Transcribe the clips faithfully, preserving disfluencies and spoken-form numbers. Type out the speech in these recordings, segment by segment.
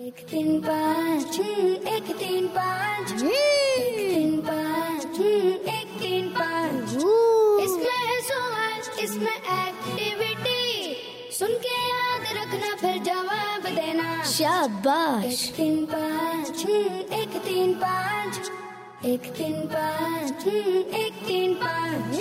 ایک تین پانچ ایک تین پانچ ایک تین پانچ ایک تین پانچ اس میں ہے سوال اس میں ایکٹیویٹی سن کے یاد رکھنا پھر جواب دینا شاباش ایک تین پانچ ایک تین پانچ ایک تین پانچ ایک تین پانچ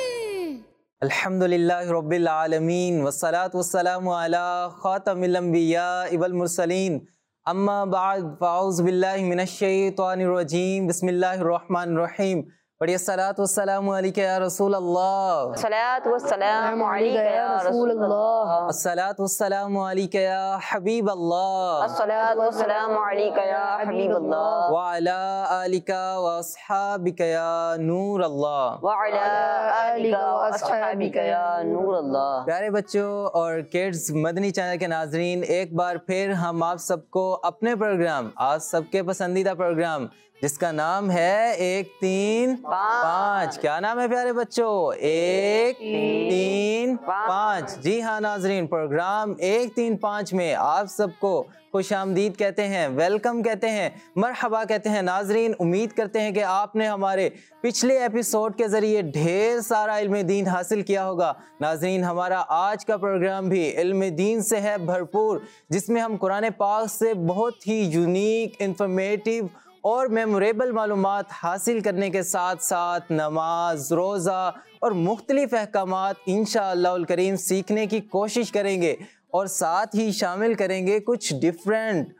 الحمدللہ رب العالمین والصلاة والسلام علی خاتم الانبیاء والمرسلین اما بعد فاعوذ باللہ من الشیطان الرجیم بسم اللہ الرحمن الرحیم پڑھیے الصلاة والسلام علیکہ یا رسول اللہ الصلاة والسلام علیکہ یا رسول اللہ الصلاة والسلام علیکہ یا حبیب اللہ الصلاة والسلام علیکہ یا حبیب اللہ وعلی آلکہ واصحابکہ یا نور اللہ وعلی آلکہ واصحابکہ یا نور اللہ۔ پیارے بچوں اور کڈز مدنی چینل کے ناظرین، ایک بار پھر ہم آپ سب کو اپنے پروگرام، آج سب کے پسندیدہ پروگرام جس کا نام ہے ایک تین پانچ، کیا نام ہے پیارے بچوں؟ ایک تین پانچ۔ جی ہاں ناظرین، پروگرام ایک تین پانچ میں آپ سب کو خوش آمدید کہتے ہیں، ویلکم کہتے ہیں، مرحبا کہتے ہیں۔ ناظرین، امید کرتے ہیں کہ آپ نے ہمارے پچھلے ایپیسوڈ کے ذریعے ڈھیر سارا علم دین حاصل کیا ہوگا۔ ناظرین، ہمارا آج کا پروگرام بھی علم دین سے ہے بھرپور، جس میں ہم قرآن پاک سے بہت ہی یونیک، انفارمیٹیو اور میموریبل معلومات حاصل کرنے کے ساتھ ساتھ نماز، روزہ اور مختلف احکامات انشاءاللہ الکریم سیکھنے کی کوشش کریں گے، اور ساتھ ہی شامل کریں گے کچھ ڈیفرنٹ،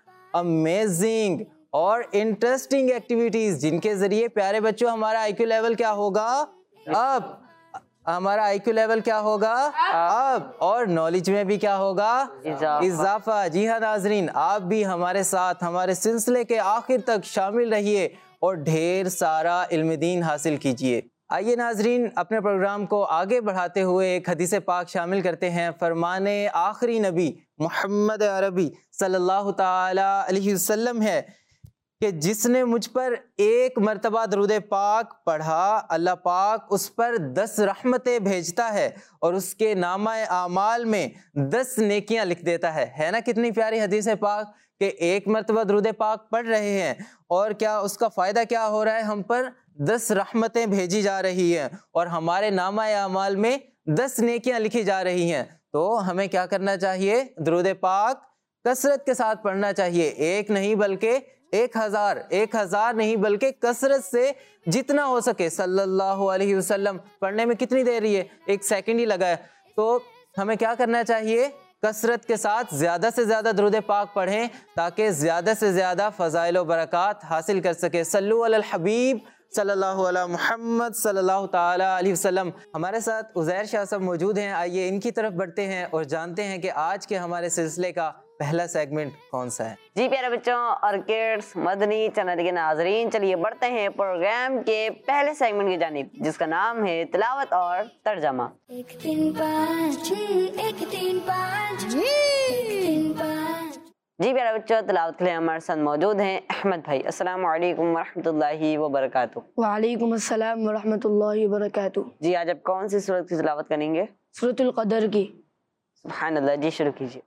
امیزنگ اور انٹرسٹنگ ایکٹیویٹیز، جن کے ذریعے پیارے بچوں ہمارا آئی کیو لیول کیا ہوگا اب ہمارا آئی کیو لیول کیا ہوگا اب اور نالج میں بھی کیا ہوگا اضافہ۔ جی ہاں ناظرین، آپ بھی ہمارے ساتھ ہمارے سلسلے کے آخر تک شامل رہیے اور ڈھیر سارا علم دین حاصل کیجئے۔ آئیے ناظرین، اپنے پروگرام کو آگے بڑھاتے ہوئے ایک حدیث پاک شامل کرتے ہیں۔ فرمان آخری نبی محمد عربی صلی اللہ تعالی علیہ وسلم ہے کہ جس نے مجھ پر ایک مرتبہ درود پاک پڑھا، اللہ پاک اس پر دس رحمتیں بھیجتا ہے اور اس کے نامہ اعمال میں دس نیکیاں لکھ دیتا ہے۔ ہے نا کتنی پیاری حدیث پاک کہ ایک مرتبہ درود پاک پڑھ رہے ہیں اور کیا اس کا فائدہ کیا ہو رہا ہے؟ ہم پر دس رحمتیں بھیجی جا رہی ہیں اور ہمارے نامہ اعمال میں دس نیکیاں لکھی جا رہی ہیں۔ تو ہمیں کیا کرنا چاہیے؟ درود پاک کثرت کے ساتھ پڑھنا چاہیے، ایک نہیں بلکہ ایک ہزار ایک ہزار نہیں بلکہ کثرت سے جتنا ہو سکے صلی اللہ علیہ وسلم۔ پڑھنے میں کتنی دیر ہے؟ ایک سیکنڈ ہی لگا ہے۔ تو ہمیں کیا کرنا چاہیے؟ کثرت کے ساتھ زیادہ سے زیادہ درود پاک پڑھیں تاکہ زیادہ سے زیادہ فضائل و برکات حاصل کر سکے۔ صلو علی الحبیب صلی اللہ علیہ محمد صلی اللہ تعالی علیہ وسلم۔ ہمارے ساتھ عزیر شاہ صاحب موجود ہیں، آئیے ان کی طرف بڑھتے ہیں اور جانتے ہیں کہ آج کے ہمارے سلسلے کا پہلا سیگمنٹ کون سا ہے۔ جی پیارے بچوں اور کڈز مدنی چینل کے ناظرین، چلیے بڑھتے ہیں پروگرام کے پہلے سیگمنٹ کی جانب، جس کا نام ہے تلاوت اور ترجمہ۔ ایک تین پانچ ایک تین پانچ ایک تین پانچ۔ جی پیارے بچوں، تلاوت کے لیے ہمارے ساتھ موجود ہیں احمد بھائی۔ السلام علیکم ورحمۃ اللہ وبرکاتہ۔ وعلیکم السلام ورحمۃ اللہ وبرکاتہ۔ جی آج آپ کون سی سورت کی تلاوت کریں گے؟ سورۃ القدر کی۔ سبحان اللہ، جی شروع کیجیے۔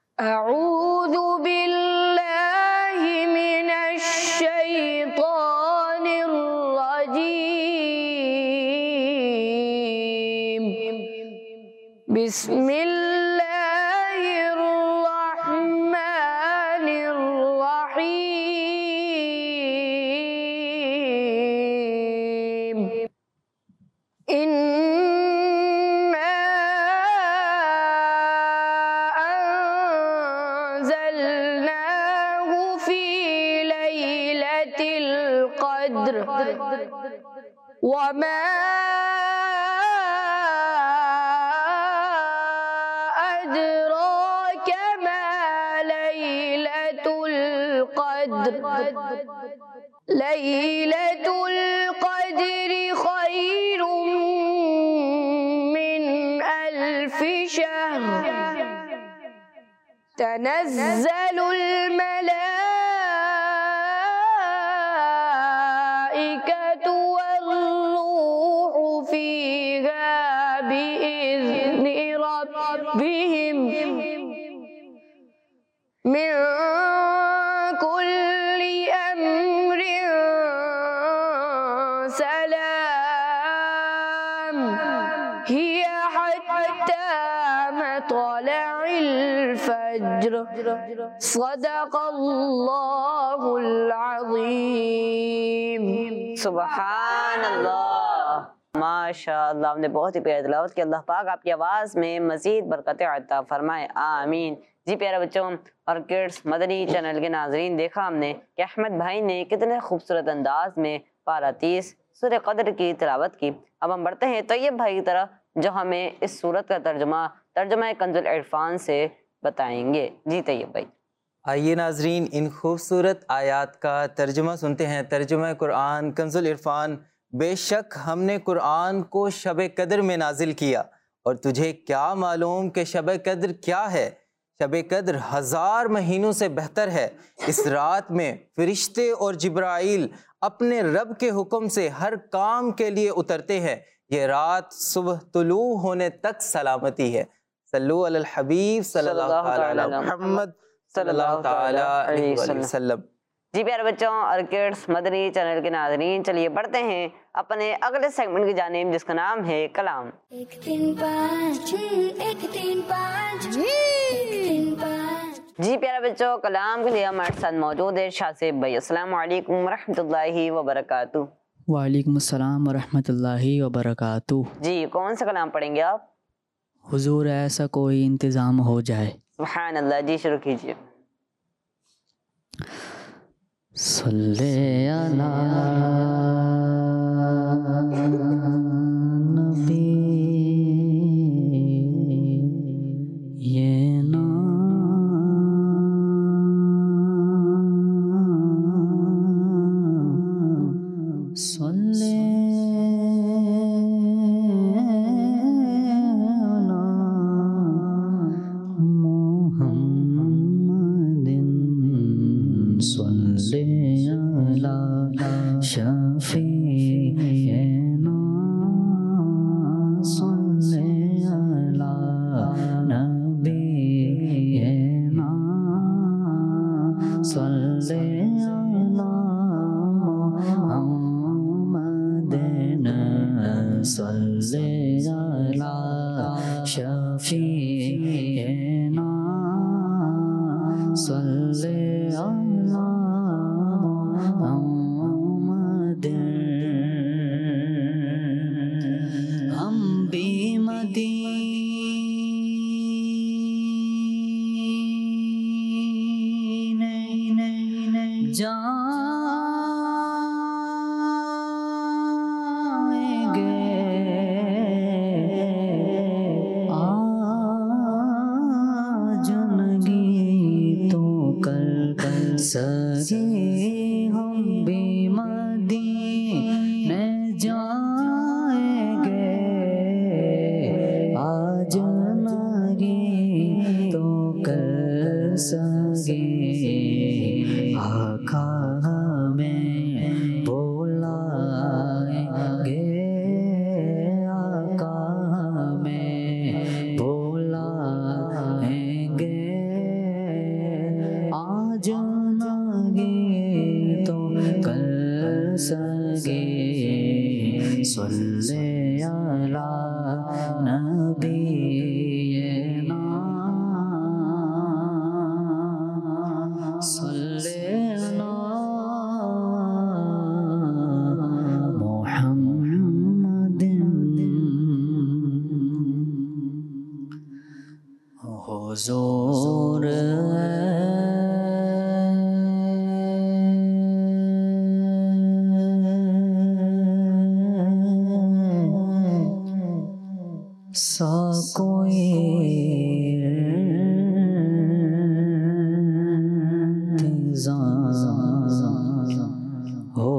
اعوذ باللہ من الشیطان الرجیم، بسم اللہ الرحمن الرحیم۔ وما أدراك ما ليلة القدر ليلة القدر خير من ألف شهر تنزل الملائكة والروح فيها بإذن ربهم من طلع الفجر صدق اللہ العظیم. سبحان اللہ، ماشاء اللہ، آپ نے بہت ہی پیاری تلاوت کی. اللہ پاک آپ کی آواز میں مزید برکت عطا فرمائے، آمین. جی پیارے بچوں اور کڈس مدنی چینل کے ناظرین، دیکھا ہم نے کہ احمد بھائی نے کتنے خوبصورت انداز میں پارہ تیس سورہ قدر کی تلاوت کی. اب ہم بڑھتے ہیں طیب بھائی کی طرف جو ہمیں اس سورت کا ترجمہ ترجمہ کنز العرفان سے بتائیں گے. جی طیب بھائی. آئیے ناظرین ان خوبصورت آیات کا ترجمہ سنتے ہیں. ترجمہ قرآن کنز العرفان. بے شک ہم نے قرآن کو شب قدر میں نازل کیا، اور تجھے کیا معلوم کہ شب قدر کیا ہے؟ شب قدر ہزار مہینوں سے بہتر ہے. اس رات میں فرشتے اور جبرائیل اپنے رب کے حکم سے ہر کام کے لیے اترتے ہیں. یہ رات صبح طلوع ہونے تک سلامتی ہے. صلو علی الحبیب صلی اللہ تعالی علی محمد صلی اللہ تعالی علیہ وسلم. جی پیارے بچوں اور کڈس مدنی چینل کے ناظرین، چلیے بڑھتے ہیں اپنے اگلے سیگمنٹ کی جانب جس کا نام ہے کلام. ایک تین پانچ ایک تین پانچ ایک تین پانچ. جی پیارے بچوں، کلام کے لیے ہمارے ساتھ موجود ہے شاہ صاحب بھائی. السلام علیکم ورحمۃ اللہ وبرکاتہ. وعلیکم السلام ورحمۃ اللہ وبرکاتہ. جی کون سا کلام پڑھیں گے آپ؟ حضور ایسا کوئی انتظام ہو جائے. سبحان اللہ. جی شروع کیجیے. صلی علی نبی یہ نام صلی حضور سا کوئی انتظام ہو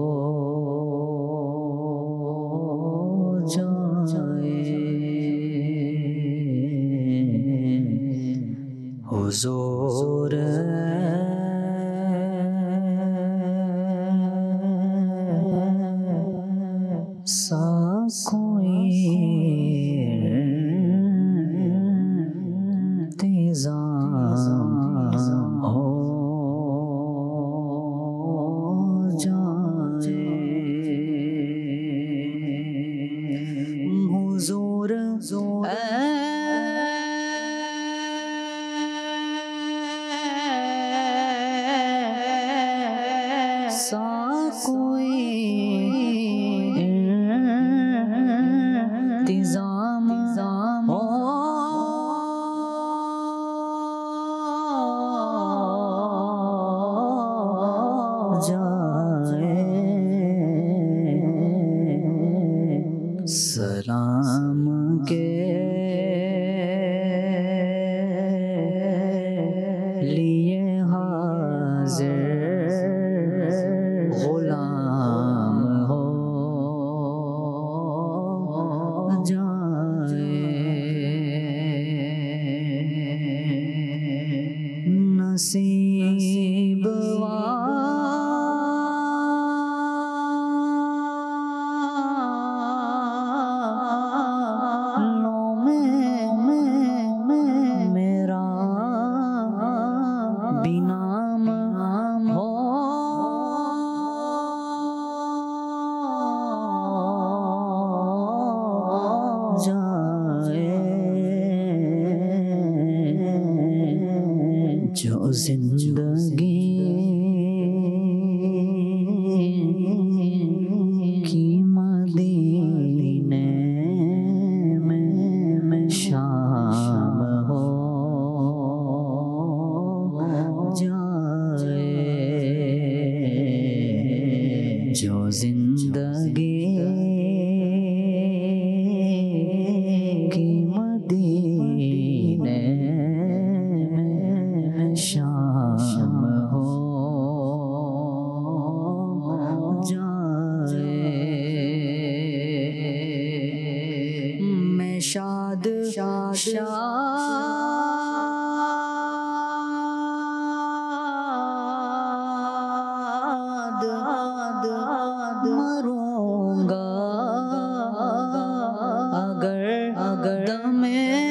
حضور سا کوئی انتظام ہو جائے سلام کے لیے حاضر غلام ہو جائے نصیب والوں میں میرا بھی نام ہو جائے جو زندگی کی مدینے میں شام ہو جائے جو زندگی کی مدینے میں شام ہو جائے میں شاد شاد مروں گا اگر اگر میں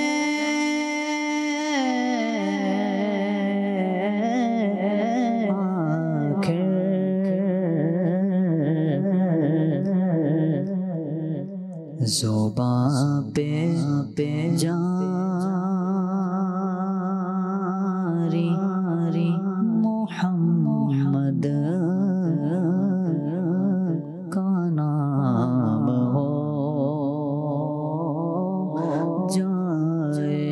زباں پہ پہ جاری محمد کا نام ہو جائے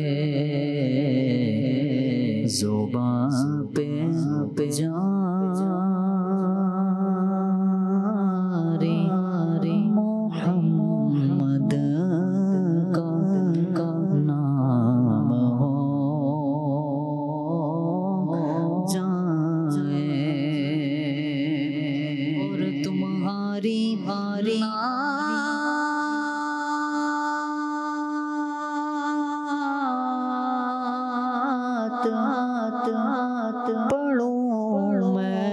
زباں پہ پہ جاری محمد کا نام ہو جائے اور تمہاری باری پڑھوں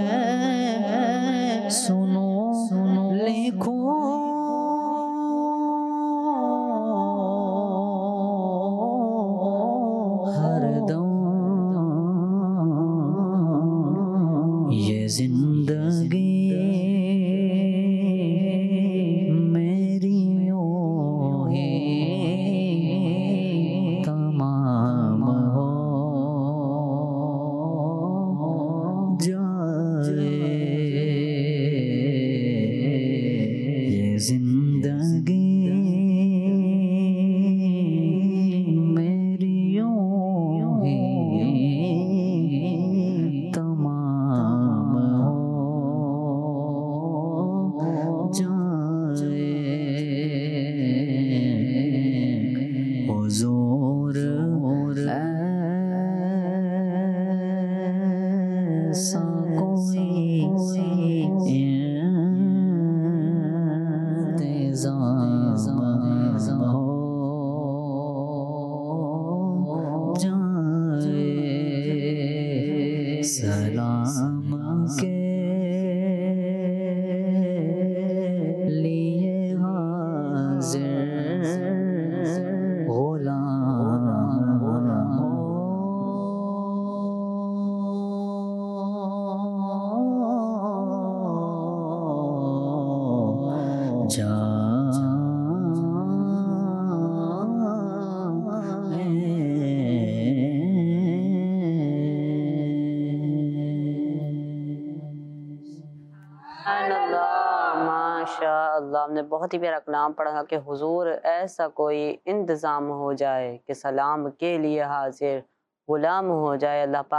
میں سنو لکھوں ہر دم یہ زندگی میری یوں ہی تمام ہو جائے یہ زندگی میری یوں ہی تمام ہو جائے حضور ایسا کوئی انتظام ہو جائے سلام کے لیے حاضر غلام ہو سبحان اللہ، ماشاء اللہ، ہم نے بہت ہی پیارا کلام پڑھا کہ حضور ایسا کوئی انتظام ہو جائے کہ سلام کے لیے حاضر غلام ہو جائے۔ اللہ پاک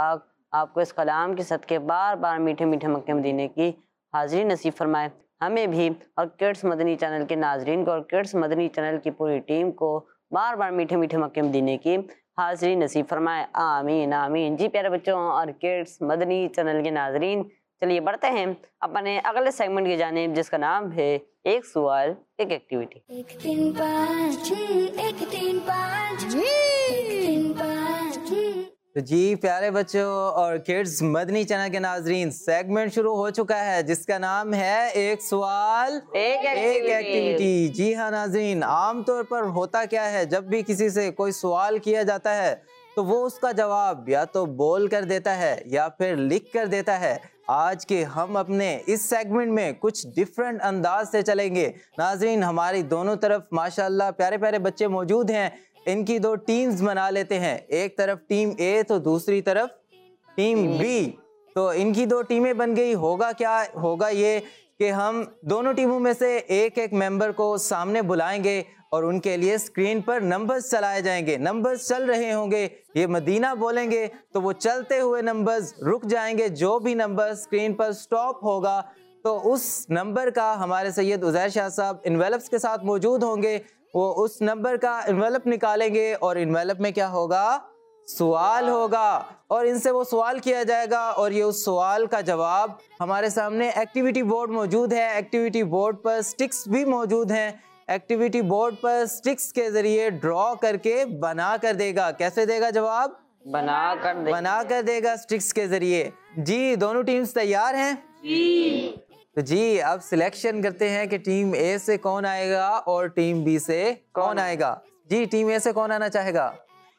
آپ کو اس کلام کے صدقے بار بار میٹھے میٹھے مکہ مدینے کی حاضری نصیب فرمائے، ہمیں بھی اور کڈس مدنی چینل کے ناظرین کو اور کڈس مدنی چینل کی پوری ٹیم کو بار بار میٹھے میٹھے مکہ مدینے کی حاضری نصیب فرمائے، آمین آمین۔ جی پیارے بچوں اور کڈس مدنی چینل کے ناظرین، چلیے بڑھتے ہیں اپنے اگلے سیگمنٹ کی جانب، جس کا نام ہے ایک سوال ایک ایکٹیویٹی۔ ایک تین پانچ ایک تین پانچ ایک تین پانچ۔ تو جی پیارے بچوں اور کڈس مدنی چینل کے ناظرین، سیگمنٹ شروع ہو چکا ہے جس کا نام ہے ایک سوال ایک ایکٹیویٹی۔ ایکٹیویٹی۔ جی ہاں ناظرین، عام طور پر ہوتا کیا ہے، جب بھی کسی سے کوئی سوال کیا جاتا ہے تو وہ اس کا جواب یا تو بول کر دیتا ہے یا پھر لکھ کر دیتا ہے۔ آج کے ہم اپنے اس سیگمنٹ میں کچھ ڈیفرنٹ انداز سے چلیں گے۔ ناظرین، ہماری دونوں طرف ماشاءاللہ پیارے پیارے بچے موجود ہیں، ان کی دو ٹیمز بنا لیتے ہیں، ایک طرف ٹیم اے تو دوسری طرف ٹیم بی۔ تو ان کی دو ٹیمیں بن گئی، ہوگا کیا ہوگا یہ کہ ہم دونوں ٹیموں میں سے ایک ایک ممبر کو سامنے بلائیں گے اور ان کے لیے اسکرین پر نمبرز چلائے جائیں گے، نمبرز چل رہے ہوں گے، یہ مدینہ بولیں گے تو وہ چلتے ہوئے نمبرز رک جائیں گے، جو بھی نمبر اسکرین پر سٹاپ ہوگا تو اس نمبر کا ہمارے سید عزیر شاہ صاحب انویلپس کے ساتھ موجود ہوں گے، وہ اس نمبر کا انویلپ نکالیں گے اور انویلپ میں کیا ہوگا، سوال ہوگا، اور ان سے وہ سوال کیا جائے گا اور یہ اس سوال کا جواب ہمارے سامنے ایکٹیویٹی بورڈ موجود ہے، ایکٹیویٹی بورڈ پر سٹکس بھی موجود ہیں، ایکٹیویٹی بورڈ پر سٹکس کے ذریعے ڈرا کر کے بنا کر دے گا۔ کیسے دے گا جواب؟ بنا کر دے بنا کر دے گا سٹکس کے ذریعے۔ جی دونوں ٹیمز تیار ہیں؟ جی۔ تو جی اب سلیکشن کرتے ہیں کہ ٹیم اے سے کون آئے گا اور ٹیم بی سے کون آئے گا۔ جی ٹیم اے سے کون آنا چاہے گا؟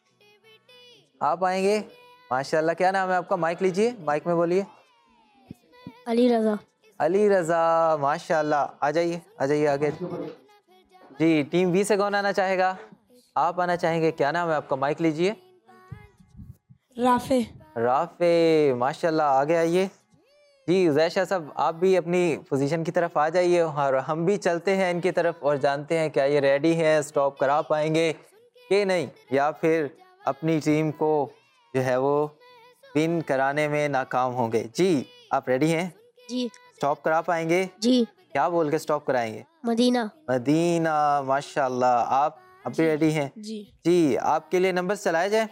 آپ آئیں گے؟ ماشاءاللہ، کیا نام ہے آپ کا؟ مائک لیجئے، مائک میں بولیے۔ علی رضا۔ علی رضا، ماشاءاللہ، آ جائیے آ جائیے آگے۔ جی ٹیم بی سے کون آنا چاہے گا؟ آپ آنا چاہیں گے، کیا نام ہے آپ کا؟ مائک لیجئے۔ رافع۔ رافع، ماشاءاللہ، آگے آئیے۔ جی عزیر شاہ صاحب، آپ بھی اپنی پوزیشن کی طرف آ جائیے اور ہم بھی چلتے ہیں ان کی طرف اور جانتے ہیں کیا یہ ریڈی ہے، سٹاپ کرا پائیں گے کہ نہیں، یا پھر اپنی ٹیم کو جو ہے وہ ون کرانے میں ناکام ہوں گے۔ جی آپ ریڈی ہیں؟ جی۔ سٹاپ کرا پائیں گے؟ جی۔ کیا بول کے سٹاپ کرائیں گے؟ مدینہ۔ مدینہ، ماشاءاللہ۔ آپ اب بھی ریڈی ہیں؟ جی۔ جی آپ کے لیے نمبر چلائے جائیں؟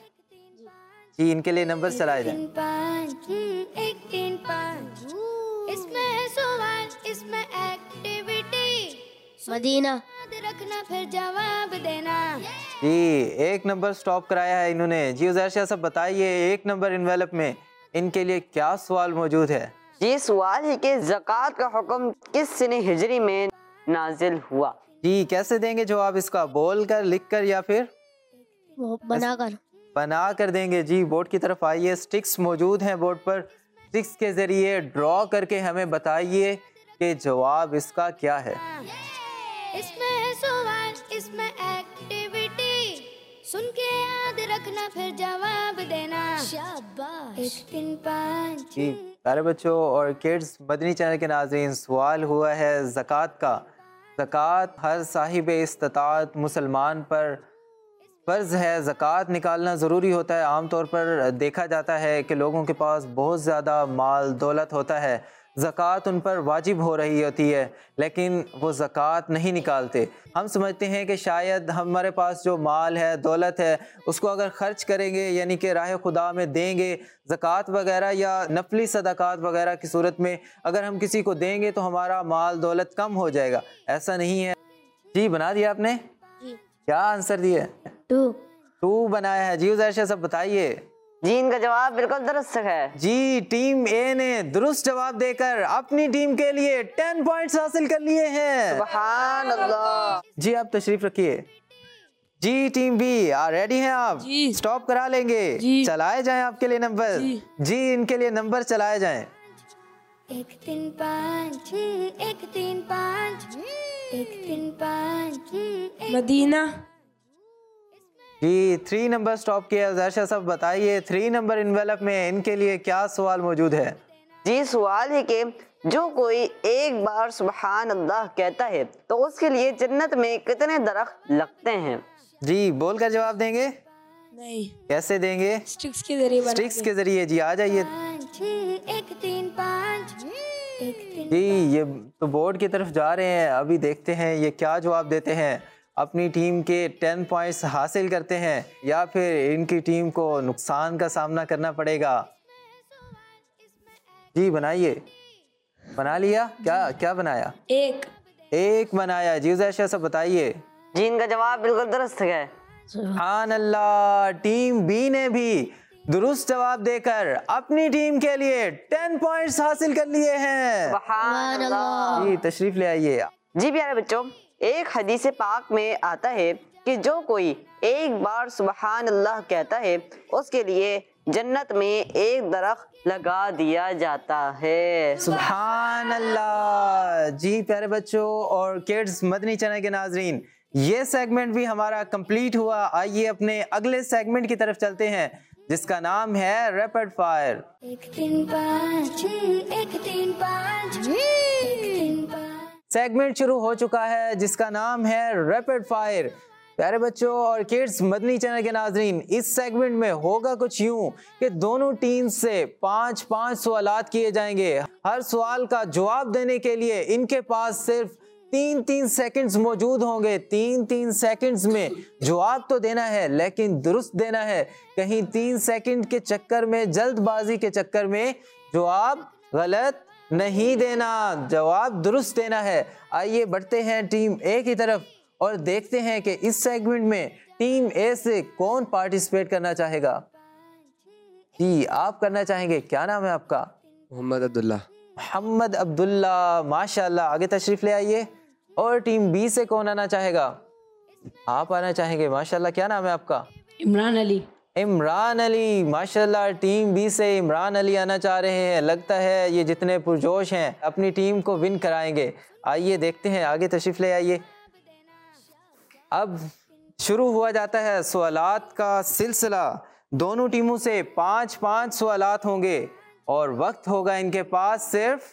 جی ان کے لیے نمبر چلائے جائیں۔ تین پانچ ایک تین پانچ، اس میں ہے سوال اس میں ایکٹیویٹی، مدینہ۔ یاد رکھنا پھر جواب دینا۔ جی ایک نمبر سٹاپ کرایا ہے انہوں نے۔ جی عزیر شاہ صاحب بتائیے، ایک نمبر انویلپ میں ان کے لیے کیا سوال موجود ہے؟ جی سوال ہے کہ زکوٰۃ کا حکم کس سن ہجری میں نازل ہوا؟ جی کیسے دیں گے جواب اس کا؟ بول کر، لکھ کر، یا پھر وہ بنا کر؟ بنا کر دیں گے۔ جی بورڈ کی طرف آئیے، سٹکس موجود ہیں بورڈ پر، سٹکس کے ذریعے ڈرا کر کے ہمیں بتائیے کہ جواب اس کا کیا ہے۔ اس میں ہے سوال اس میں ایکٹیویٹی، سن کے یاد رکھنا پھر جواب دینا۔ شاباش۔ ایک تین پانچ۔ جی پیارے بچوں اور کڈس مدنی چینل کے ناظرین، سوال ہوا ہے زکوٰۃ کا۔ زکوٰۃ ہر صاحب استطاعت مسلمان پر فرض ہے، زکوٰۃ نکالنا ضروری ہوتا ہے۔ عام طور پر دیکھا جاتا ہے کہ لوگوں کے پاس بہت زیادہ مال دولت ہوتا ہے، زکوٰۃ ان پر واجب ہو رہی ہوتی ہے لیکن وہ زکوٰۃ نہیں نکالتے۔ ہم سمجھتے ہیں کہ شاید ہمارے پاس جو مال ہے، دولت ہے، اس کو اگر خرچ کریں گے، یعنی کہ راہ خدا میں دیں گے، زکوٰۃ وغیرہ یا نفلی صدقات وغیرہ کی صورت میں اگر ہم کسی کو دیں گے تو ہمارا مال دولت کم ہو جائے گا۔ ایسا نہیں ہے۔ جی بنا دیا آپ نے؟ جی۔ کیا آنسر دیا؟ ٹو۔ ٹو بنایا ہے۔ جی عزیر شاہ صاحب بتائیے۔ جی ان کا جواب بالکل درست ہے۔ جی ٹیم اے نے درست جواب دے کر اپنی ٹیم کے لیے ٹین پوائنٹس حاصل کر لیے ہیں۔ سبحان اللہ۔ جی آپ تشریف رکھیے۔ جی ٹیم بی ریڈی ہیں آپ؟ جی۔ سٹاپ کرا لیں گے؟ جی۔ چلائے جائیں آپ کے لیے نمبر؟ جی۔ جی ان کے لیے نمبر چلائے جائیں۔ ایک تین پانچ ایک تین پانچ ایک تین پانچ ایک۔ مدینہ۔ جی تھری نمبر سٹاپ کیا۔ عزیر شاہ صاحب بتائیے، تھری نمبر انویلپ میں ان کے لیے کیا سوال موجود ہے؟ جی سوال ہے کہ جو کوئی ایک بار سبحان اللہ کہتا ہے تو اس کے لیے جنت میں کتنے درخت لگتے ہیں؟ جی بول کر جواب دیں گے؟ نہیں کیسے دیں گے؟ اسٹکس کے ذریعے بنا اسٹکس کے ذریعے. جی آ جائیے. پانچ چھ ایک تین پانچ ایک تین. جی یہ تو بورڈ کی طرف جا رہے ہیں. ابھی دیکھتے ہیں یہ کیا جواب دیتے ہیں. اپنی ٹیم کے ٹین پوائنٹس حاصل کرتے ہیں یا پھر ان کی ٹیم کو نقصان کا سامنا کرنا پڑے گا. جی بنائیے. بنا لیا؟ کیا کیا بنایا؟ ایک. ایک بنایا. جی عزیز شاہ صاحب بتائیے. جی ان کا جواب بالکل درست ہے. سبحان اللہ. ٹیم بی نے بھی درست جواب دے کر اپنی ٹیم کے لیے ٹین پوائنٹس حاصل کر لیے ہیں. سبحان اللہ. جی تشریف لے آئیے. جی پیارے بچوں، ایک حدیث پاک میں آتا ہے کہ جو کوئی ایک بار سبحان اللہ کہتا ہے اس کے لیے جنت میں ایک درخت لگا دیا جاتا ہے. سبحان اللہ. جی پیارے بچوں اور کڈز مدنی چینل کے ناظرین، یہ سیگمنٹ بھی ہمارا کمپلیٹ ہوا. آئیے اپنے اگلے سیگمنٹ کی طرف چلتے ہیں جس کا نام ہے ریپڈ فائر. ایک تین پانچ ایک تین پانچ ایک تین پانچ. سیگمنٹ شروع ہو چکا ہے جس کا نام ہے ریپڈ فائر. پیارے بچوں اور کڈز مدنی چینل کے ناظرین، اس سیگمنٹ میں ہوگا کچھ یوں کہ دونوں ٹیم سے پانچ پانچ سوالات کیے جائیں گے. ہر سوال کا جواب دینے کے لیے ان کے پاس صرف تین تین سیکنڈز موجود ہوں گے. تین تین سیکنڈز میں جواب تو دینا ہے لیکن درست دینا ہے. کہیں تین سیکنڈ کے چکر میں، جلد بازی کے چکر میں جواب غلط نہیں دینا، جواب درست دینا ہے. آئیے بڑھتے ہیں ٹیم اے کی طرف اور دیکھتے ہیں کہ اس سیگمنٹ میں ٹیم اے سے کون پارٹیسپیٹ کرنا چاہے گا. جی آپ کرنا چاہیں گے. کیا نام ہے آپ کا؟ محمد عبداللہ. محمد عبداللہ. ماشاءاللہ. آگے تشریف لے آئیے. اور ٹیم بی سے کون آنا چاہے گا؟ آپ آنا چاہیں گے. ماشاءاللہ. کیا نام ہے آپ کا؟ عمران علی. عمران علی. ماشاءاللہ. ٹیم بی سے عمران علی آنا چاہ رہے ہیں. لگتا ہے یہ جتنے پرجوش ہیں اپنی ٹیم کو ون کرائیں گے. آئیے دیکھتے ہیں. آگے تشریف لے آئیے. اب شروع ہوا جاتا ہے سوالات کا سلسلہ. دونوں ٹیموں سے پانچ پانچ سوالات ہوں گے اور وقت ہوگا ان کے پاس صرف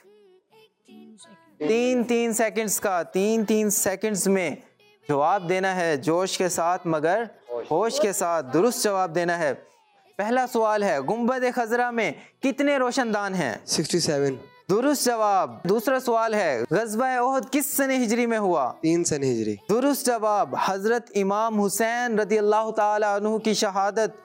تین تین سیکنڈز کا. تین تین سیکنڈز میں جواب دینا ہے جوش کے ساتھ مگر ہوش کے ساتھ. درست جواب دینا ہے. پہلا سوال ہے گنبد خضرا میں کتنے روشن دان ہیں؟ Sixty seven. درست جواب. دوسرا سوال ہے غزوہ احد کس سنہ ہجری میں ہوا؟ تین سن ہجری. درست جواب. حضرت امام حسین رضی اللہ تعالی عنہ کی شہادت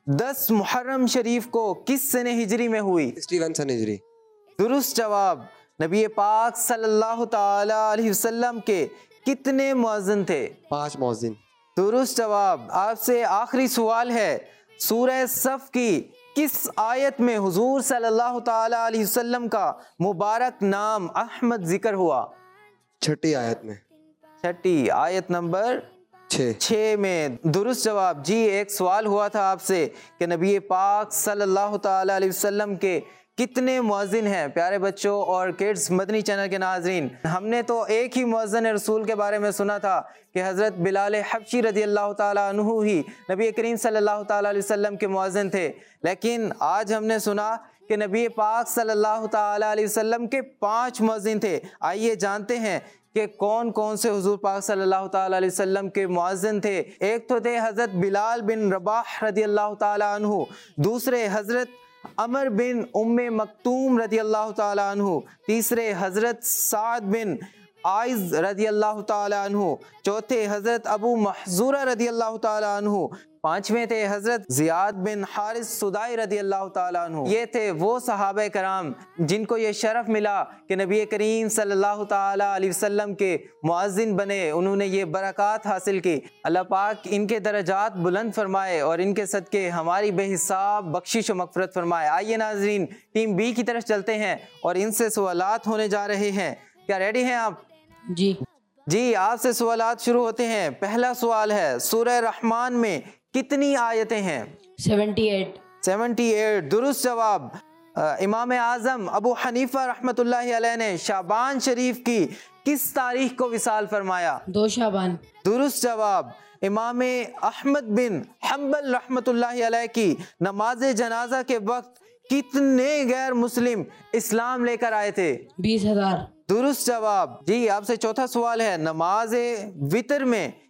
دس محرم شریف کو کس سنہ ہجری میں ہوئی؟ سکسٹی ون سن ہجری. درست جواب. نبی پاک صلی اللہ تعالی علیہ وسلم کے کتنے مؤذن تھے؟ پانچ مؤذن. درست جواب. آپ سے آخری سوال ہے سورہ صف کی کس آیت میں حضور صلی اللہ تعالی علیہ وسلم کا مبارک نام احمد ذکر ہوا؟ چھٹی آیت میں. چھٹی آیت نمبر چھ. چھ میں. درست جواب. جی ایک سوال ہوا تھا آپ سے کہ نبی پاک صلی اللہ تعالی علیہ وسلم کے کتنے مؤذن ہیں. پیارے بچوں اور کڈز مدنی چینل کے ناظرین، ہم نے تو ایک ہی مؤذن رسول کے بارے میں سنا تھا کہ حضرت بلال حبشی رضی اللہ تعالی عنہ ہی نبی کریم صلی اللہ تعالی علیہ وسلم کے مؤذن تھے. لیکن آج ہم نے سنا کہ نبی پاک صلی اللہ تعالی علیہ وسلم کے پانچ مؤذن تھے. آئیے جانتے ہیں کہ کون کون سے حضور پاک صلی اللہ تعالی علیہ وسلم کے مؤذن تھے. ایک تو تھے حضرت بلال بن رباح رضی اللہ تعالی عنہ، دوسرے حضرت عمر بن ام مکتوم رضی اللہ تعالی عنہ، تیسرے حضرت سعد بن عائز رضی اللہ تعالی عنہ، چوتھے حضرت ابو محذورہ رضی اللہ تعالی عنہ، پانچویں تھے حضرت زیاد بن حارث سدائی رضی اللہ تعالیٰ عنہ. یہ تھے وہ صحابہ کرام جن کو یہ شرف ملا کہ نبی کریم صلی اللہ تعالیٰ علیہ وسلم کے مؤذن بنے. انہوں نے یہ برکات حاصل کی. اللہ پاک ان کے درجات بلند فرمائے اور ان کے صدقے ہماری بے حساب بخشش و مغفرت فرمائے. آئیے ناظرین ٹیم بی کی طرف چلتے ہیں اور ان سے سوالات ہونے جا رہے ہیں. کیا ریڈی ہیں آپ؟ جی جی آپ سے سوالات شروع ہوتے ہیں. پہلا سوال ہے سورہ رحمان میں کتنی آیتیں ہیں؟ Seventy eight. Seventy eight. درست جواب. امام اعظم ابو حنیفہ رحمۃ اللہ علیہ نے شعبان شریف کی کس تاریخ کو وصال فرمایا؟ دو شعبان. درست جواب. امام احمد بن حنبل رحمۃ اللہ علیہ کی نماز جنازہ کے وقت کتنے غیر مسلم اسلام لے کر آئے تھے؟ بیس ہزار. درست جواب. جی آپ سے چوتھا سوال ہے نماز وتر میں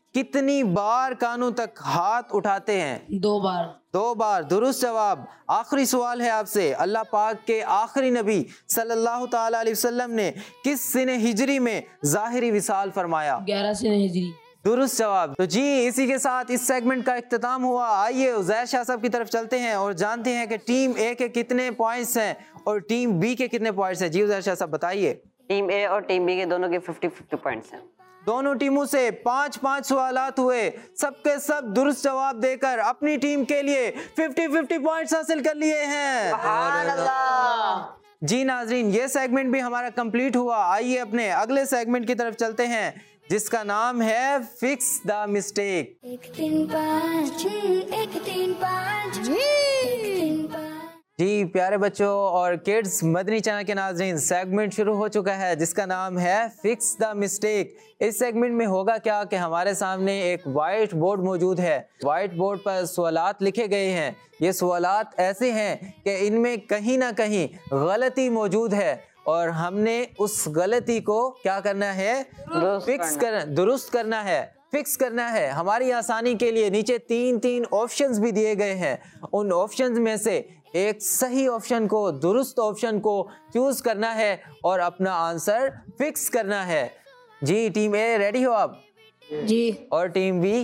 کتنی بار کانوں تک ہاتھ اٹھاتے ہیں؟ دو بار. دو بار. درست جواب. آخری سوال ہے آپ سے. اللہ پاک کے آخری نبی صلی اللہ تعالی علیہ وسلم نے کس سن ہجری میں ظاہری وصال فرمایا؟ گیارہ سن ہجری. درست جواب. تو جی اسی کے ساتھ اس سیگمنٹ کا اختتام ہوا. آئیے عزیر شاہ صاحب کی طرف چلتے ہیں اور جانتے ہیں کہ ٹیم اے کے کتنے پوائنٹس ہیں اور ٹیم بی کے کتنے پوائنٹس ہیں. جی عزیر شاہ صاحب بتائیے. ٹیم اے اور ٹیم بی کے دونوں کے ففٹی ففٹی پوائنٹس ہیں. دونوں ٹیموں سے پانچ پانچ سوالات ہوئے, سب کے سب درست جواب دے کر اپنی ٹیم کے لیے ففٹی ففٹی پوائنٹس حاصل کر لیے ہیں. سبحان اللہ. جی ناظرین, یہ سیگمنٹ بھی ہمارا کمپلیٹ ہوا. آئیے اپنے اگلے سیگمنٹ کی طرف چلتے ہیں جس کا نام ہے فکس دا مسٹیک. ایک تین پانچ ایک تین پانچ ایک تین پانچ. جی پیارے بچوں اور کڈز مدنی چینل کے ناظرین, سیگمنٹ شروع ہو چکا ہے جس کا نام ہے فکس دا مسٹیک. اس سیگمنٹ میں ہوگا کیا کہ ہمارے سامنے ایک وائٹ بورڈ موجود ہے. وائٹ بورڈ پر سوالات لکھے گئے ہیں. یہ سوالات ایسے ہیں کہ ان میں کہیں نہ کہیں غلطی موجود ہے اور ہم نے اس غلطی کو کیا کرنا ہے؟ فکس کرنا, درست کرنا ہے, فکس کرنا ہے. ہماری آسانی کے لیے نیچے تین تین آپشنز بھی دیے گئے ہیں. ان آپشنز میں سے ایک صحیح آپشن کو, درست آپشن کو چوز کرنا ہے اور اپنا آنسر فکس کرنا ہے. جی ٹیم اے ریڈی ہو آپ؟ جی. اور ٹیم بی؟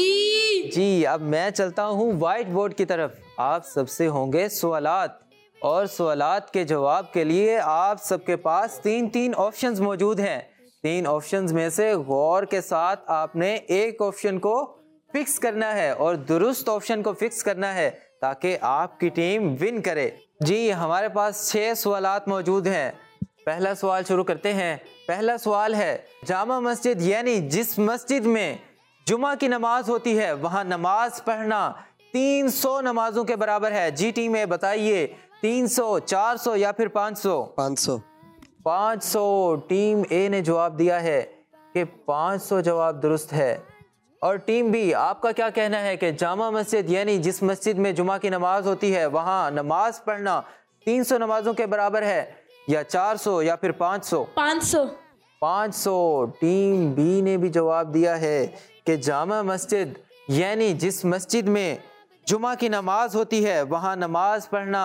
جی. جی اب میں چلتا ہوں وائٹ بورڈ کی طرف. آپ سب سے ہوں گے سوالات اور سوالات کے جواب کے لیے آپ سب کے پاس تین تین آپشنز موجود ہیں. تین آپشنز میں سے غور کے ساتھ آپ نے ایک آپشن کو فکس کرنا ہے اور درست آپشن کو فکس کرنا ہے تاکہ آپ کی ٹیم ون کرے. جی ہمارے پاس چھ سوالات موجود ہیں. پہلا سوال شروع کرتے ہیں. پہلا سوال ہے, جامع مسجد یعنی جس مسجد میں جمعہ کی نماز ہوتی ہے وہاں نماز پڑھنا تین سو نمازوں کے برابر ہے. جی ٹیم اے بتائیے, تین سو, چار سو یا پھر پانچ سو؟ پانچ سو. پانچ سو. ٹیم اے نے جواب دیا ہے کہ پانچ سو جواب درست ہے. اور ٹیم بی, آپ کا کیا کہنا ہے کہ جامع مسجد یعنی جس مسجد میں جمعہ کی نماز ہوتی ہے وہاں نماز پڑھنا تین سو نمازوں کے برابر ہے, یا چار سو یا پھر پانچ سو؟ پانچ سو. پانچ سو. ٹیم بی نے بھی جواب دیا ہے کہ جامع مسجد یعنی جس مسجد میں جمعہ کی نماز ہوتی ہے وہاں نماز پڑھنا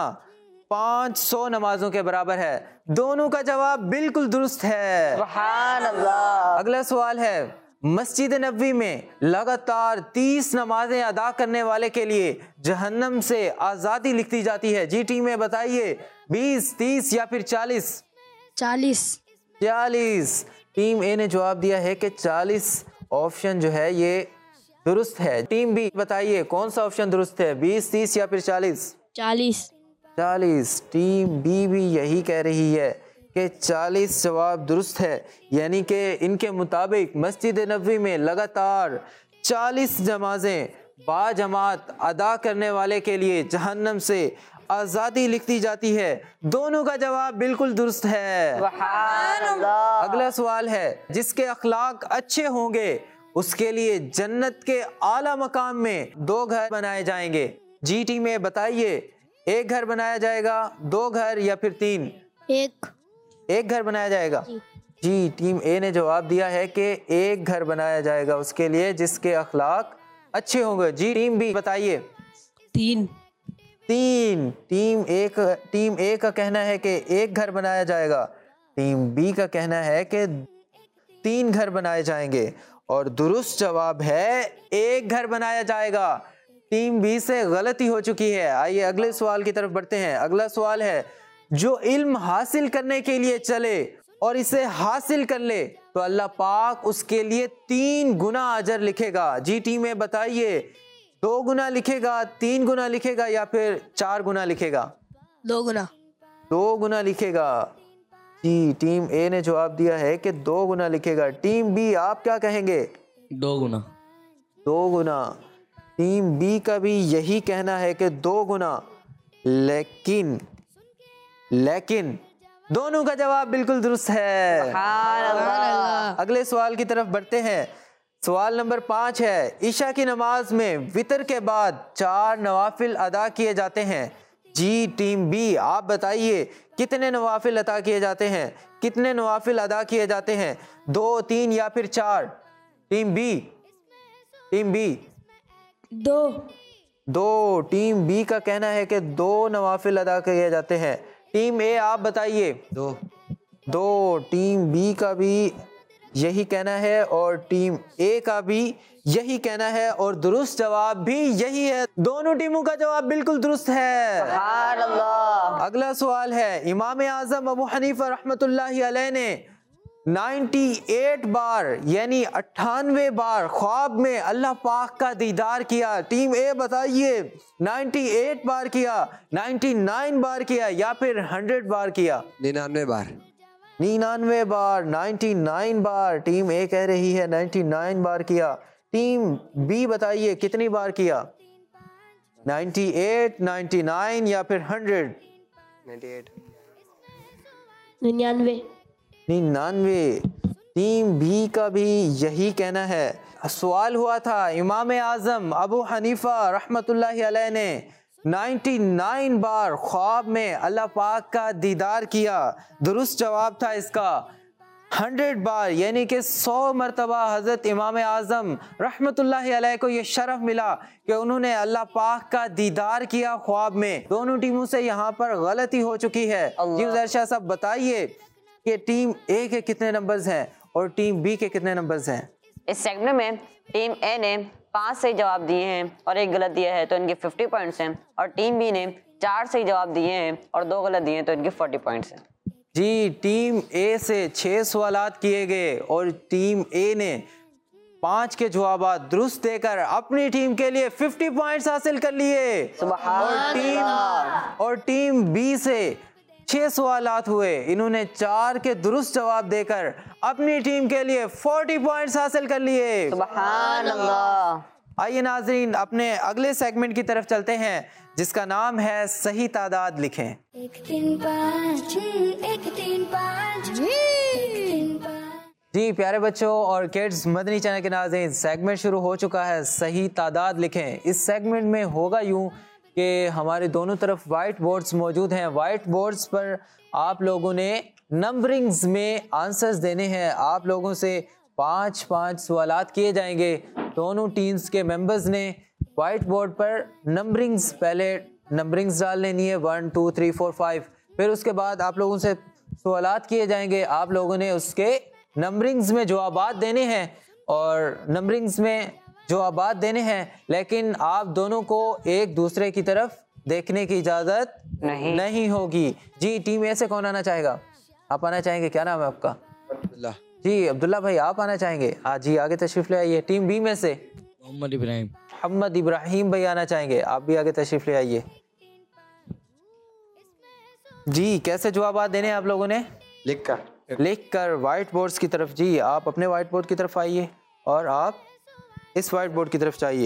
پانچ سو نمازوں کے برابر ہے. دونوں کا جواب بالکل درست ہے. سبحان اللہ. اگلا سوال ہے, مسجد نبوی میں لگاتار تیس نمازیں ادا کرنے والے کے لیے جہنم سے آزادی لکھی جاتی ہے. جی ٹیم میں بتائیے, بیس, تیس یا پھر چالیس؟ چالیس. چالیس. ٹیم اے نے جواب دیا ہے کہ چالیس آپشن جو ہے یہ درست ہے. ٹیم بی بتائیے کون سا آپشن درست ہے, بیس, تیس یا پھر چالیس؟ چالیس. چالیس. ٹیم بی بھی یہی کہہ رہی ہے کہ چالیس جواب درست ہے, یعنی کہ ان کے مطابق مسجد نبوی میں لگاتار چالیس نمازیں با جماعت ادا کرنے والے کے لیے جہنم سے آزادی لکھی جاتی ہے. دونوں کا جواب بالکل درست ہے. سبحان اللہ. اگلا سوال ہے, جس کے اخلاق اچھے ہوں گے اس کے لیے جنت کے اعلیٰ مقام میں دو گھر بنائے جائیں گے. جی ٹیم میں بتائیے, ایک گھر بنایا جائے گا, دو گھر یا پھر تین؟ ایک. ایک گھر بنایا جائے گا. جی ٹیم اے نے جواب دیا ہے کہ ایک گھر بنایا جائے گا اس کے لیے جس کے اخلاق اچھے ہوں گے. جی ٹیم بی بتائیے. تین. تین. ٹیم اے کا ٹیم اے کا کہنا ہے کہ ایک گھر بنایا جائے گا. ٹیم بی کا کہنا ہے کہ تین گھر بنائے جائیں گے اور درست جواب ہے ایک گھر بنایا جائے گا. ٹیم بی سے غلطی ہو چکی ہے. آئیے اگلے سوال کی طرف بڑھتے ہیں. اگلا سوال ہے, جو علم حاصل کرنے کے لیے چلے اور اسے حاصل کر لے تو اللہ پاک اس کے لیے تین گنا اجر لکھے گا. جی ٹیم میں بتائیے, دو گنا لکھے گا, تین گنا لکھے گا یا پھر چار گنا لکھے گا؟ دو گنا. دو گنا لکھے گا. جی ٹیم اے نے جواب دیا ہے کہ دو گنا لکھے گا. ٹیم بی آپ کیا کہیں گے؟ دو گنا. دو گنا. ٹیم بی کا بھی یہی کہنا ہے کہ دو گنا, لیکن لیکن دونوں کا جواب بالکل درست ہے. سبحان اللہ. اگلے سوال کی طرف بڑھتے ہیں. سوال نمبر پانچ ہے, عشاء کی نماز میں وتر کے بعد چار نوافل ادا کیے جاتے ہیں. جی ٹیم بی آپ بتائیے کتنے نوافل ادا کیے جاتے ہیں, کتنے نوافل ادا کیے جاتے ہیں, دو, تین یا پھر چار؟ Team B. ٹیم بی دو دو، ٹیم بی کا کہنا ہے کہ دو نوافل ادا کیے جاتے ہیں. ٹیم اے آپ بتائیے. دو. دو، ٹیم بی کا بھی یہی کہنا ہے اور ٹیم اے کا بھی یہی کہنا ہے اور درست جواب بھی یہی ہے. دونوں ٹیموں کا جواب بالکل درست ہے. سبحان اللہ. اگلا سوال ہے، امام اعظم ابو حنیفہ رحمۃ اللہ علیہ نے نائنٹی ایٹ بار یعنی اٹھانوے بار خواب میں اللہ پاک کا دیدار کیا. ٹیم اے بتائیے نائنٹی ایٹ بار کیا، نائنٹی نائن بار کیا یا پھر ہنڈریڈ بار کیا؟ ننانوے بار. ننانوے بار، نائنٹی نائن بار. ٹیم اے کہہ رہی ہے نائنٹی نائن بار کیا. ٹیم بی بتائیے کتنی بار کیا؟ نائنٹی ایٹ، نائنٹی نائن یا پھر ہنڈریڈ؟ Ninety eight. ننانوے. ننانوے. ٹیم بی کا بھی یہی کہنا ہے. سوال ہوا تھا امام اعظم ابو حنیفہ رحمۃ اللہ علیہ نے نائنٹی نائن بار خواب میں اللہ پاک کا دیدار کیا. درست جواب تھا اس کا ہنڈریڈ بار، یعنی کہ سو مرتبہ حضرت امام اعظم رحمۃ اللہ علیہ کو یہ شرف ملا کہ انہوں نے اللہ پاک کا دیدار کیا خواب میں. دونوں ٹیموں سے یہاں پر غلطی ہو چکی ہے. جی ظاہر شاہ صاحب بتائیے کہ ٹیم اے کے کتنے نمبرز ہیں اور ٹیم بی کے کتنے نمبرز ہیں؟ اس سیگمنٹ میں ٹیم اے نے پانچ صحیح جواب دیے ہیں اور ایک غلط دیا ہے تو ان کے ففٹی پوائنٹس ہیں، اور ٹیم بی نے چار صحیح جواب دیے ہیں اور دو غلط دیے ہیں تو ان کے فورٹی پوائنٹس ہیں. جی ٹیم اے سے چھ سوالات کیے گئے اور ٹیم اے نے پانچ کے جوابات درست دے کر اپنی ٹیم کے لیے ففٹی پوائنٹس حاصل کر لیے. اور ٹیم اور ٹیم بی سے چھ سوالات ہوئے، انہوں نے چار کے درست جواب دے کر اپنی ٹیم کے لیے فورٹی پوائنٹس حاصل کر لیے. سبحان اللہ. آئیے ناظرین اپنے اگلے سیگمنٹ کی طرف چلتے ہیں جس کا نام ہے صحیح تعداد لکھیں. ایک تین پانچ ایک تین پانچ ایک تین پانچ. جی پیارے بچوں اور کڈز مدنی چینل کے ناظرین، سیگمنٹ شروع ہو چکا ہے صحیح تعداد لکھیں. اس سیگمنٹ میں ہوگا یوں کہ ہمارے دونوں طرف وائٹ بورڈز موجود ہیں. وائٹ بورڈز پر آپ لوگوں نے نمبرنگز میں آنسرز دینے ہیں. آپ لوگوں سے پانچ پانچ سوالات کیے جائیں گے. دونوں ٹیمز کے ممبرز نے وائٹ بورڈ پر نمبرنگز پہلے نمبرنگز ڈال لینی ہے one two three four five. پھر اس کے بعد آپ لوگوں سے سوالات کیے جائیں گے. آپ لوگوں نے اس کے نمبرنگز میں جوابات دینے ہیں اور نمبرنگز میں جوابات دینے ہیں، لیکن آپ دونوں کو ایک دوسرے کی طرف دیکھنے کی اجازت نہیں نہیں ہوگی. جی ٹیم اے سے کون آنا چاہے گا؟ آپ آنا چاہیں گے؟ کیا نام ہے آپ کا؟ عبداللہ. جی عبداللہ بھائی آپ آنا چاہیں گے؟ ہاں جی آگے تشریف لے آئیے. ٹیم بی میں سے محمد ابراہیم. محمد ابراہیم بھائی آنا چاہیں گے؟ آپ بھی آگے تشریف لے آئیے. جی کیسے جوابات دینے ہیں آپ لوگوں نے؟ لکھ کر. لکھ کر وائٹ بورڈز کی طرف. جی آپ اپنے وائٹ بورڈ کی طرف آئیے اور آپ اس وائٹ بورڈ کی طرف چاہیے.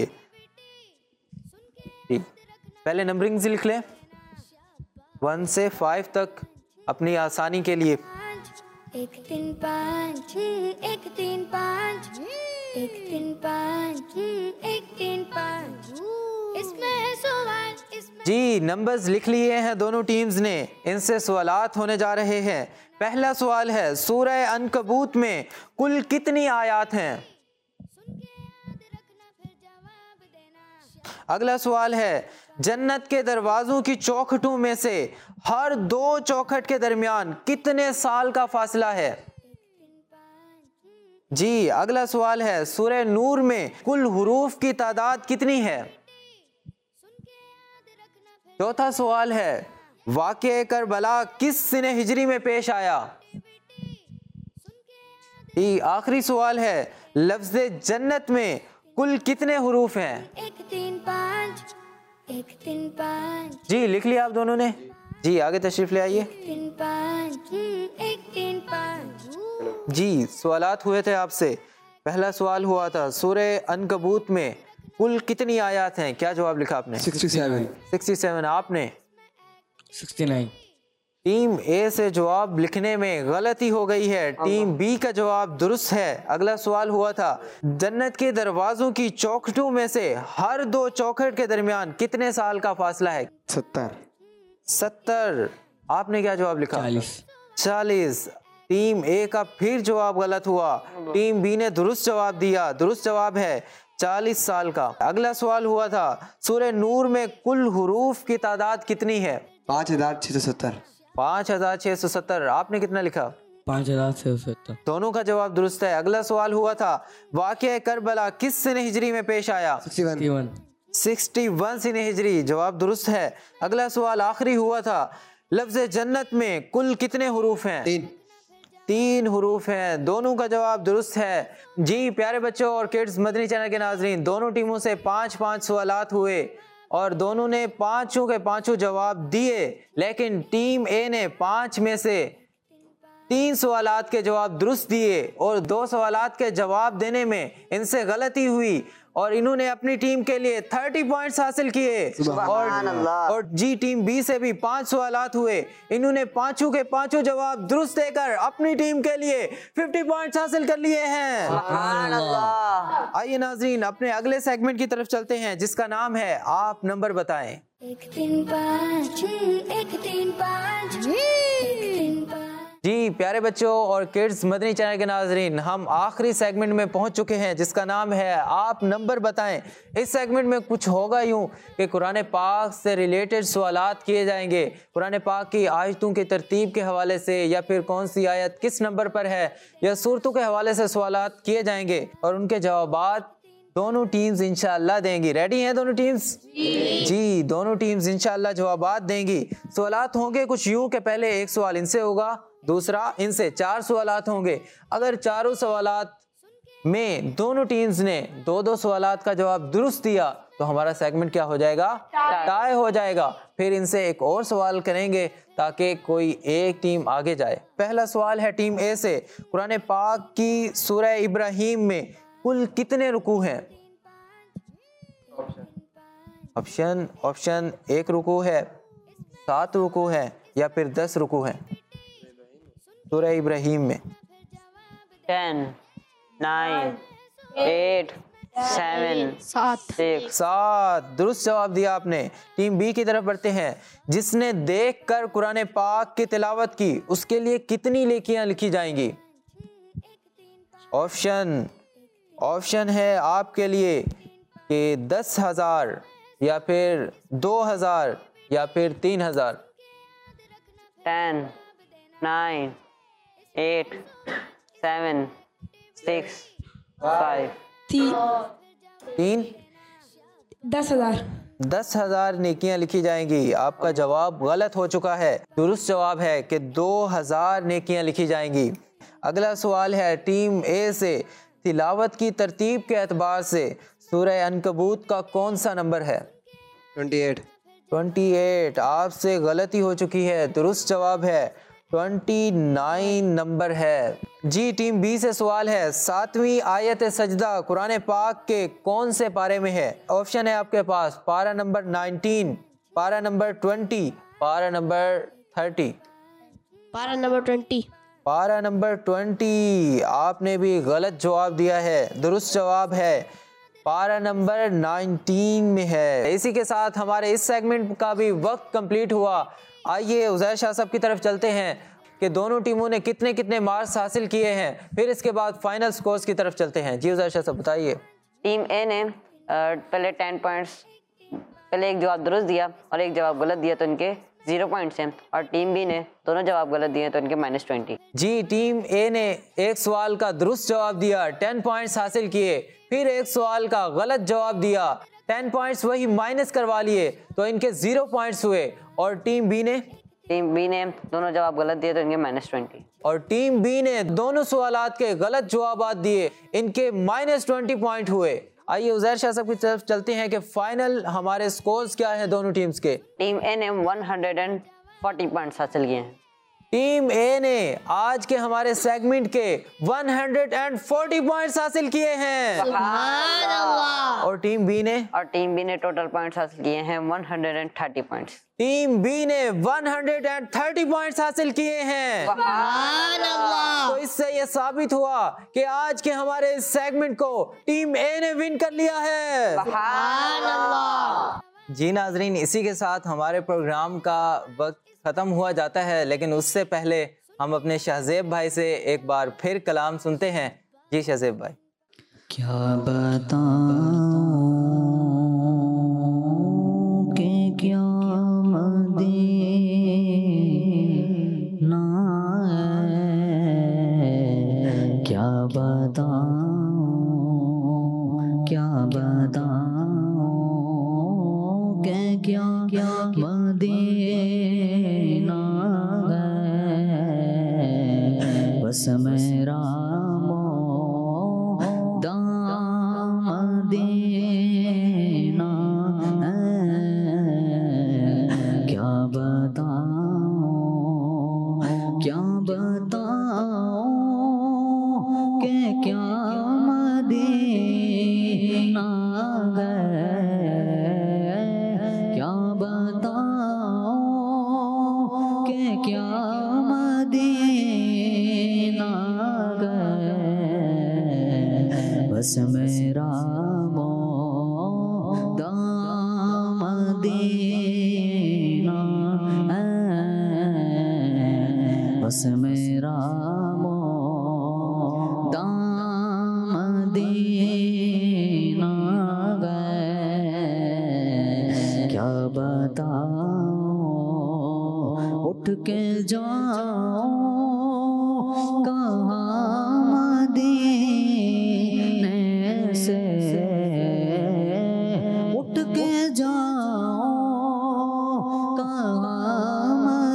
جی پہلے نمبرنگز لکھ لیں ون سے فائیو تک اپنی آسانی کے لیے. ایک تین پانچ ایک تین پانچ ایک تین پانچ ایک تین پانچ. اس میں ہے سوال اس میں. جی نمبرز لکھ لیے ہیں دونوں ٹیمز نے. ان سے سوالات ہونے جا رہے ہیں. پہلا سوال ہے سورہ عنکبوت میں کل کتنی آیات ہیں؟ اگلا سوال ہے جنت کے دروازوں کی چوکھٹوں میں سے ہر دو چوکھٹ کے درمیان کتنے سال کا فاصلہ ہے؟ جی اگلا سوال ہے سورہ نور میں کل حروف کی تعداد کتنی ہے؟ چوتھا سوال ہے واقعہ کربلا کس سنہ ہجری میں پیش آیا؟ جی آخری سوال ہے لفظ جنت میں کل کتنے حروف ہیں؟ ایک تین پانچ ایک تین پانچ جی لکھ لیا آپ دونوں نے؟ جی آگے تشریف لے آئیے. تین پانچ ایک تین پانچ. جی سوالات ہوئے تھے آپ سے. پہلا سوال ہوا تھا سورہ عنکبوت میں کل کتنی آیات ہیں؟ کیا جواب لکھا آپ نے؟ Sixty seven. Sixty seven. آپ نے؟ Sixty nine. ٹیم اے سے جواب لکھنے میں غلطی ہو گئی ہے. ٹیم بی کا جواب درست ہے. اگلا سوال ہوا تھا جنت کے دروازوں کی چوکھٹوں میں سے ہر دو چوکھٹ کے درمیان کتنے سال کا فاصلہ ہے؟ ستر. ستر. آپ نے کیا جواب لکھا؟ چالیس. چالیس. ٹیم اے کا پھر جواب غلط ہوا. ٹیم بی نے درست جواب دیا. درست جواب ہے چالیس سال کا. اگلا سوال ہوا تھا سورہ نور میں کل حروف کی تعداد کتنی ہے؟ پانچ ہزار چھ سو ستر. پانچ ہزار چھ سو ستر. آپ نے کتنا لکھا؟ پانچ ہزار چھ سو ستر. دونوں کا جواب درست ہے. اگلا سوال ہوا تھا واقعہ کربلا کس سن ہجری میں پیش آیا؟ Sixty one. سکسٹی ون سن ہجری. جواب درست ہے. اگلا سوال آخری ہوا تھا لفظ جنت میں کل کتنے حروف ہیں؟ تین. تین حروف ہیں. دونوں کا جواب درست ہے. جی پیارے بچوں اور کڈز مدنی چینل کے ناظرین، دونوں ٹیموں سے پانچ پانچ سوالات ہوئے اور دونوں نے پانچوں کے پانچوں جواب دیے، لیکن ٹیم اے نے پانچ میں سے تین سوالات کے جواب درست دیے اور دو سوالات کے جواب دینے میں ان سے غلطی ہوئی اور انہوں نے اپنی ٹیم کے لیے تھرٹی پوائنٹس حاصل کیے. اور اور جی ٹیم بی سے بھی پانچ سوالات ہوئے، انہوں نے پانچوں کے پانچوں جواب درست دے کر اپنی ٹیم کے لیے ففٹی پوائنٹس حاصل کر لیے ہیں. سبحان اللہ. آئیے ناظرین اپنے اگلے سیگمنٹ کی طرف چلتے ہیں جس کا نام ہے آپ نمبر بتائیں. ایک تین پانچ ایک تین پانچ تین پانچ. جی پیارے بچوں اور کڈز مدنی چینل کے ناظرین، ہم آخری سیگمنٹ میں پہنچ چکے ہیں جس کا نام ہے آپ نمبر بتائیں. اس سیگمنٹ میں کچھ ہوگا یوں کہ قرآن پاک سے ریلیٹڈ سوالات کیے جائیں گے، قرآن پاک کی آیتوں کی ترتیب کے حوالے سے یا پھر کون سی آیت کس نمبر پر ہے یا سورتوں کے حوالے سے سوالات کیے جائیں گے اور ان کے جوابات دونوں ٹیمز انشاءاللہ دیں گی. ریڈی ہیں دونوں ٹیمز؟ جی دونوں ٹیمز انشاءاللہ جوابات دیں گی. سوالات ہوں گے کچھ یوں کہ پہلے ایک سوال ان سے ہوگا، دوسرا ان سے. چار سوالات ہوں گے. اگر چاروں سوالات میں دونوں ٹیمز نے دو دو سوالات کا جواب درست دیا تو ہمارا سیگمنٹ کیا ہو جائے گا؟ ٹائی ہو جائے گا. پھر ان سے ایک اور سوال کریں گے تاکہ کوئی ایک ٹیم آگے جائے. پہلا سوال ہے ٹیم اے سے. قرآن پاک کی سورہ ابراہیم میں کل کتنے رکوع ہیں؟ آپشن آپشن ایک رکوع ہے، سات رکوع ہے یا پھر دس رکوع ہیں سورہ ابراہیم میں؟ ٹین نائن ایٹ سیون سات. سکس. سات. درست جواب دیا آپ نے. ٹیم بی کی طرف بڑھتے ہیں. جس نے دیکھ کر قرآن پاک کی تلاوت کی اس کے لیے کتنی نیکیاں لکھی جائیں گی؟ آپشن آپشن ہے آپ کے لیے کہ دس ہزار یا پھر دو ہزار یا پھر تین ہزار. Ten nine eight seven six five. تین دس ہزار. دس ہزار نیکیاں لکھی جائیں گی. آپ کا جواب غلط ہو چکا ہے. درست جواب ہے کہ دو ہزار نیکیاں لکھی جائیں گی. اگلا سوال ہے ٹیم اے سے. تلاوت کی ترتیب کے اعتبار سے سورہ عنکبوت کا کون سا نمبر ہے؟ Twenty eight. Twenty eight. آپ سے غلطی ہو چکی ہے. درست جواب ہے ٹوینٹی نائن نمبر ہے. جی ٹیم بی سے سوال ہے ساتویں آیت سجدہ قرآن پاک کے کون سے پارے میں ہے؟ آپشن ہے آپ کے پاس پارہ نمبر نائنٹین، پارہ نمبر ٹوینٹی، پارہ نمبر تھرٹی. پارہ نمبر ٹوینٹی. پارہ نمبر ٹوینٹی. آپ نے بھی غلط جواب دیا ہے. درست جواب ہے پارہ نمبر نائنٹین میں ہے. اسی کے ساتھ ہمارے اس سیگمنٹ کا بھی وقت کمپلیٹ ہوا. آئیے عزیر شاہ صاحب کی طرف چلتے ہیں کہ دونوں ٹیموں نے کتنے کتنے مارکس حاصل کیے ہیں، پھر اس کے بعد فائنل سکورز کی طرف چلتے ہیں. جی عزیر شاہ صاحب بتائیے. ٹیم اے نے پہلے ٹین پوائنٹس پہلے ایک جواب درست دیا اور ایک جواب غلط دیا تو ان کے زیرو پوائنٹس ہیں، اور ٹیم بی نے دونوں جواب غلط دیے تو ان کے مائنس ٹوینٹی. جی ٹیم اے نے ایک سوال کا درست جواب دیا، ٹین پوائنٹس حاصل کیے. پھر ایک سوال کا غلط جواب دیا، ٹین پوائنٹس وہی مائنس کروا لیے تو ان کے زیرو پوائنٹس ہوئے. اور ٹیم بی نے ٹیم بی نے دونوں جواب غلط دیے تو ان کے مائنس ٹوینٹی. اور ٹیم بی نے دونوں سوالات کے غلط جوابات دیے، ان کے مائنس ٹوینٹی پوائنٹ ہوئے. آئیے عزیر شاہ صاحب کی طرف چلتے ہیں کہ فائنل ہمارے سکورز کیا ہیں دونوں ٹیمز کے. ٹیم اے نے one hundred and forty points حاصل کیے ہیں. ٹیم اے نے آج کے ہمارے سیگمنٹ کے one hundred and forty points حاصل کیے ہیں. سبحان اللہ. اور ٹیم بی نے اور ٹیم بی نے ٹوٹل پوائنٹس حاصل کیے ہیں one hundred and thirty points. Team B نے one hundred and thirty points حاصل کیے ہیں. سبحان اللہ. تو اس سے یہ ثابت ہوا کہ آج کے ہمارے اس سیگمنٹ کو ٹیم اے نے ون کر لیا ہے. سبحان اللہ. جی ناظرین، اسی کے ساتھ ہمارے پروگرام کا وقت ختم ہوا جاتا ہے، لیکن اس سے پہلے ہم اپنے شہزیب بھائی سے ایک بار پھر کلام سنتے ہیں. جی شہزیب بھائی. کیا بتاؤں کہ کیا مدینہ ہے، کیا بتاؤں کیا بتاؤں کہ کیا مدینہ ہے، بس میرا مدینہ ہے، کیا بتاؤں کیا بتاؤں کہ کیا مدینہ ہے، کیا بتاؤں کہ کیا مدینہ ہے، بس میرا مولا مدینہ ہے، بس میرا مولا مدینہ ہے، کیا بتاؤں اٹھ کے جاؤں کہاں مدینے سے، اٹھ کے جاؤں کہاں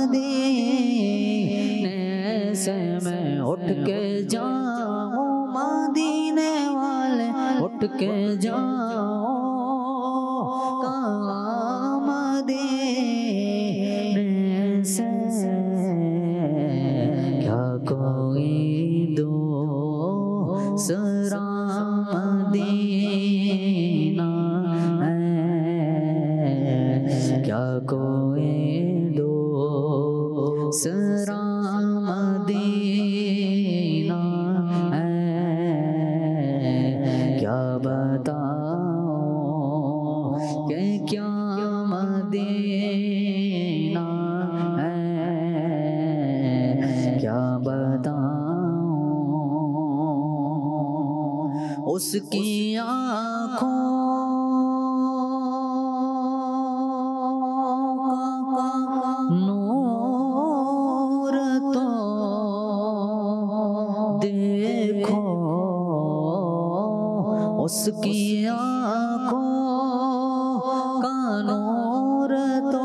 مدینے سے، میں اٹھ کے جاؤں مدینے والے، اٹھ کے جاؤں کہاں مدینے سے، کیا کوئی دوسرا مدینہ ہے، کیا کوئی دوسرا مدینہ ہے، کیا بتاؤں کہ کیا مدینہ ہے، کیا بتاؤں اس کی آنکھوں کا نور تو دیکھو، اس کی آنکھوں کا نور تو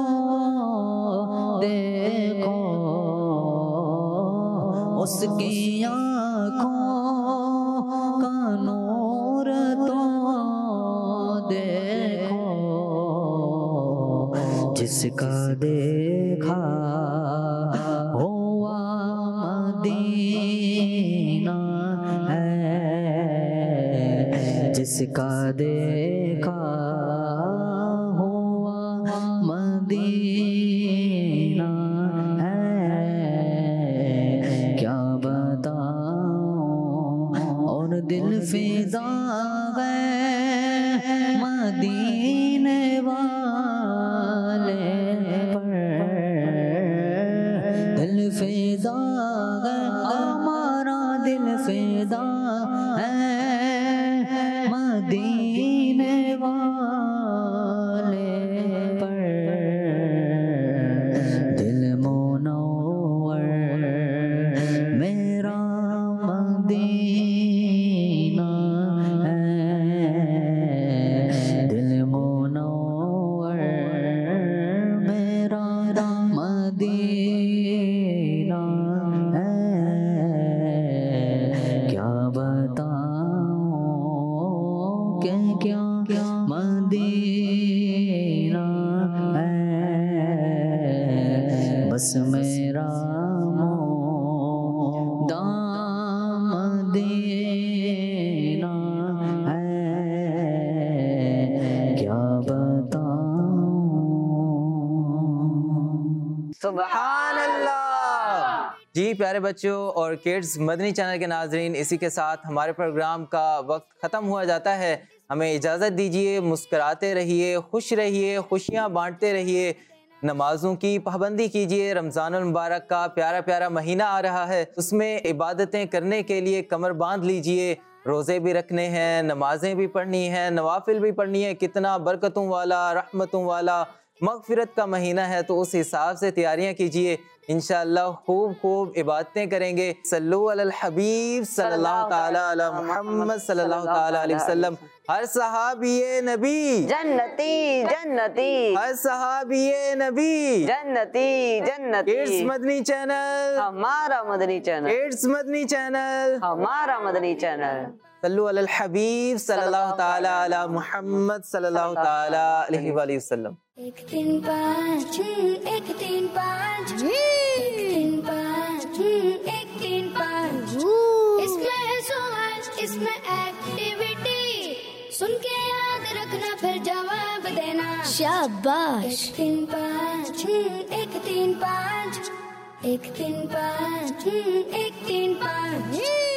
دیکھو، اس کی آنکھوں کا نور تو دیکھو، جس کا دیکھا ہوا مدینہ ہے، جس کا دیکھا ہوا مدینہ ہے، کیا بتاؤں اور دل فدا ہے مدینے والے پر، دل فدا ہے ہمارا، دل فدا ہے مدینے والے پر، دل منور میرا مدینہ ہے، دل منور میرا مدینہ ہے، کیا بتاؤں کہ کیا مدینہ ہے، بس میرا مولا مدینہ ہے، کیا بتاؤں. سبحان اللہ. جی پیارے بچوں اور کڈز مدنی چینل کے ناظرین، اسی کے ساتھ ہمارے پروگرام کا وقت ختم ہوا جاتا ہے. ہمیں اجازت دیجیے، مسکراتے رہیے، خوش رہیے، خوشیاں بانٹتے رہیے. نمازوں کی پابندی کیجیے. رمضان المبارک کا پیارا پیارا مہینہ آ رہا ہے, اس میں عبادتیں کرنے کے لیے کمر باندھ لیجیے. روزے بھی رکھنے ہیں, نمازیں بھی پڑھنی ہیں, نوافل بھی پڑھنی ہے. کتنا برکتوں والا, رحمتوں والا, مغفرت کا مہینہ ہے, تو اس حساب سے تیاریاں کیجیے. انشاءاللہ خوب خوب عبادتیں کریں گے. صلو علی الحبیب صلی اللہ تعالی علی محمد صلی اللہ تعالی علیہ وسلم. ہر صحابی نبی جنتی جنتی, ہر صحابی نبی جنتی جنتی. کڈس مدنی چینل, ہمارا مدنی چینل, کڈس مدنی چینل, ہمارا مدنی چینل. صلو علی الحبیب صلی اللہ تعالی علی محمد صلی اللہ تعالی علیہ وآلہ وسلم. ایک تین پانچ ایک تین پانچ ایک تین پانچ ایک تین پانچ. اس میں ہے سوال, اس میں ایکٹیویٹی, سن کے یاد رکھنا پھر جواب دینا. شاباش. ایک تین پانچ ایک تین پانچ ایک تین پانچ ایک تین پانچ.